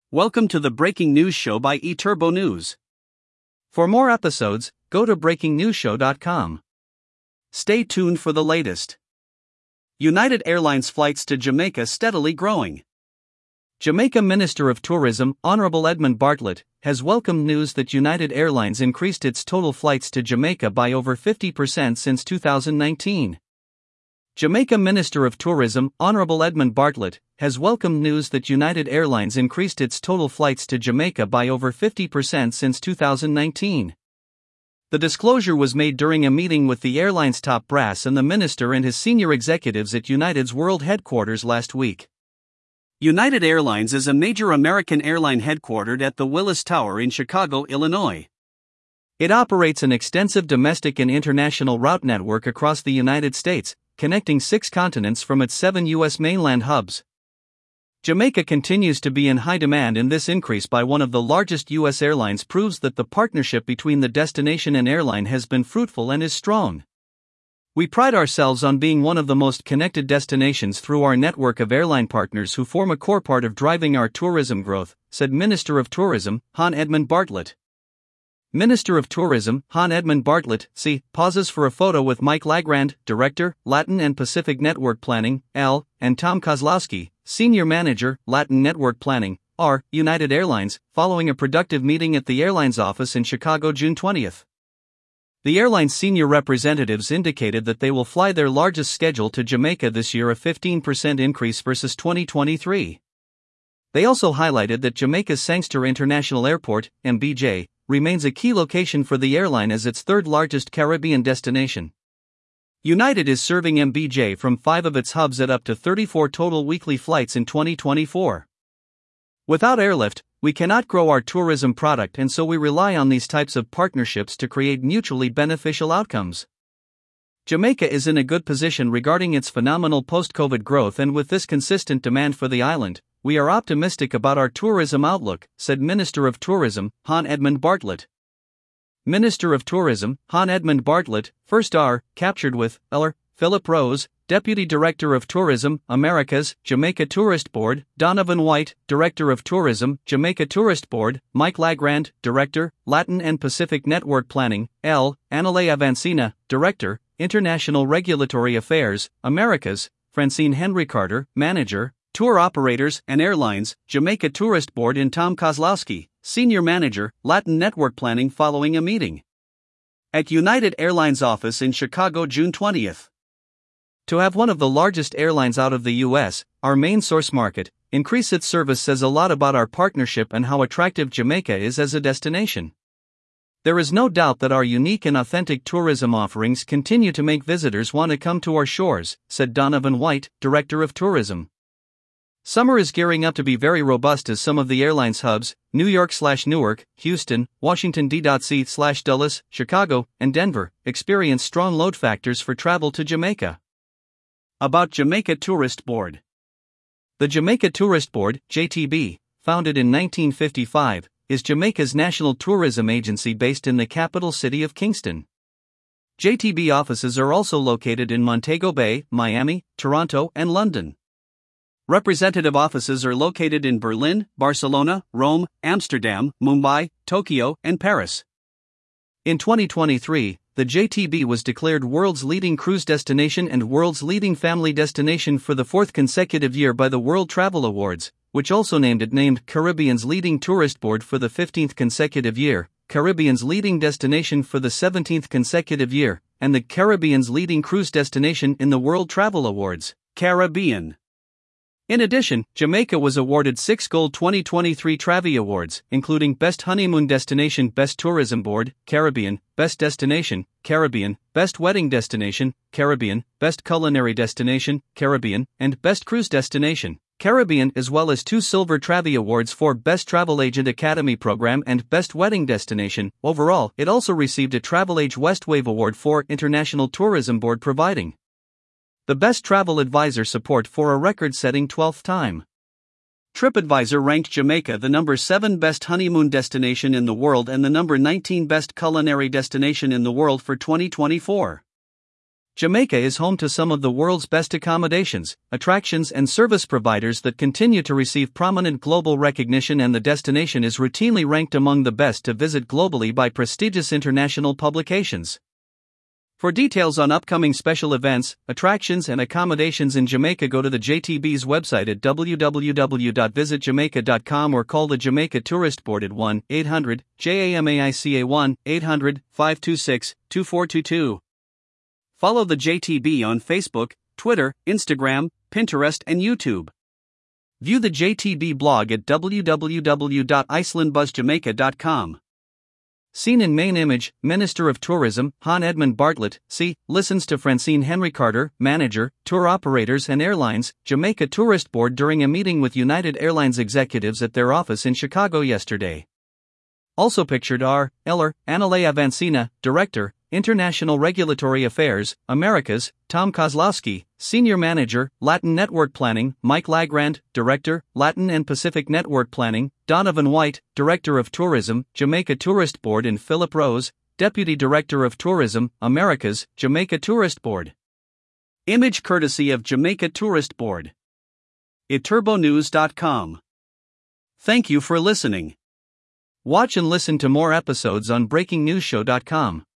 Welcome to the Breaking News Show by eTurbo News. For more episodes, go to breakingnewsshow.com. Stay tuned for the latest. United Airlines flights to Jamaica steadily growing. Jamaica Minister of Tourism, Honorable Edmund Bartlett, has welcomed news that United Airlines increased its total flights to Jamaica by over 50% since 2019. Jamaica Minister of Tourism, Honorable Edmund Bartlett, has welcomed news that United Airlines increased its total flights to Jamaica by over 50% since 2019. The disclosure was made during a meeting with the airline's top brass and the minister and his senior executives at United's world headquarters last week. United Airlines is a major American airline headquartered at the Willis Tower in Chicago, Illinois. It operates an extensive domestic and international route network across the United States, connecting 6 continents from its 7 U.S. mainland hubs. Jamaica continues to be in high demand, and this increase by one of the largest U.S. airlines proves that the partnership between the destination and airline has been fruitful and is strong. We pride ourselves on being one of the most connected destinations through our network of airline partners who form a core part of driving our tourism growth, said Minister of Tourism, Hon Edmund Bartlett. Minister of Tourism, Hon Edmund Bartlett, pauses for a photo with Mike Lagrand, Director, Latin and Pacific Network Planning, L, and Tom Kozlowski, Senior Manager, Latin Network Planning, R, United Airlines, following a productive meeting at the airline's office in Chicago June 20. The airline's senior representatives indicated that they will fly their largest schedule to Jamaica this year, a 15% increase versus 2023. They also highlighted that Jamaica's Sangster International Airport, MBJ, remains a key location for the airline as its third largest Caribbean destination. United is serving MBJ from 5 of its hubs at up to 34 total weekly flights in 2024. Without airlift, we cannot grow our tourism product, and so we rely on these types of partnerships to create mutually beneficial outcomes. Jamaica is in a good position regarding its phenomenal post-COVID growth, and with this consistent demand for the island, we are optimistic about our tourism outlook, said Minister of Tourism, Hon Edmund Bartlett. Minister of Tourism, Hon Edmund Bartlett, first R, captured with, Eller, Philip Rose, Deputy Director of Tourism, Americas, Jamaica Tourist Board, Donovan White, Director of Tourism, Jamaica Tourist Board, Mike Lagrand, Director, Latin and Pacific Network Planning, L, Anale Avancina, Director, International Regulatory Affairs, Americas, Francine Henry Carter, Manager, Tour Operators and Airlines, Jamaica Tourist Board, and Tom Kozlowski, Senior Manager, Latin Network Planning, following a meeting at United Airlines office in Chicago June 20. To have one of the largest airlines out of the U.S., our main source market, increase its service says a lot about our partnership and how attractive Jamaica is as a destination. There is no doubt that our unique and authentic tourism offerings continue to make visitors want to come to our shores, said Donovan White, Director of Tourism. Summer is gearing up to be very robust as some of the airline's hubs, New York/Newark, Houston, Washington D.C/Dulles, Chicago, and Denver, experience strong load factors for travel to Jamaica. About Jamaica Tourist Board. The Jamaica Tourist Board, JTB, founded in 1955, is Jamaica's national tourism agency based in the capital city of Kingston. JTB offices are also located in Montego Bay, Miami, Toronto, and London. Representative offices are located in Berlin, Barcelona, Rome, Amsterdam, Mumbai, Tokyo, and Paris. In 2023, the JTB was declared world's leading cruise destination and world's leading family destination for the 4th consecutive year by the World Travel Awards, which also named Caribbean's leading tourist board for the 15th consecutive year, Caribbean's leading destination for the 17th consecutive year, and the Caribbean's leading cruise destination in the World Travel Awards, Caribbean. In addition, Jamaica was awarded 6 Gold 2023 Travi Awards, including Best Honeymoon Destination, Best Tourism Board, Caribbean, Best Destination, Caribbean, Best Wedding Destination, Caribbean, Best Culinary Destination, Caribbean, and Best Cruise Destination, Caribbean, as well as 2 Silver Travi Awards for Best Travel Agent Academy Program and Best Wedding Destination. Overall, it also received a Travel Age Westwave Award for International Tourism Board, providing the Best Travel Advisor support for a record-setting 12th time. TripAdvisor ranked Jamaica the number 7 best honeymoon destination in the world and the number 19 best culinary destination in the world for 2024. Jamaica is home to some of the world's best accommodations, attractions, and service providers that continue to receive prominent global recognition, and the destination is routinely ranked among the best to visit globally by prestigious international publications. For details on upcoming special events, attractions, and accommodations in Jamaica, go to the JTB's website at www.visitjamaica.com or call the Jamaica Tourist Board at 1-800-JAMAICA 1-800-526-2422. Follow the JTB on Facebook, Twitter, Instagram, Pinterest, and YouTube. View the JTB blog at www.icelandbuzzjamaica.com. Seen in main image, Minister of Tourism, Han Edmund Bartlett, listens to Francine Henry Carter, manager, tour operators and airlines, Jamaica Tourist Board during a meeting with United Airlines executives at their office in Chicago yesterday. Also pictured are, Eller, Analea Vancina, Director, International Regulatory Affairs, Americas, Tom Kozlowski, Senior Manager, Latin Network Planning, Mike Lagrand, Director, Latin and Pacific Network Planning, Donovan White, Director of Tourism, Jamaica Tourist Board, and Philip Rose, Deputy Director of Tourism, Americas, Jamaica Tourist Board. Image courtesy of Jamaica Tourist Board. iturbonews.com. Thank you for listening. Watch and listen to more episodes on breakingnewsshow.com.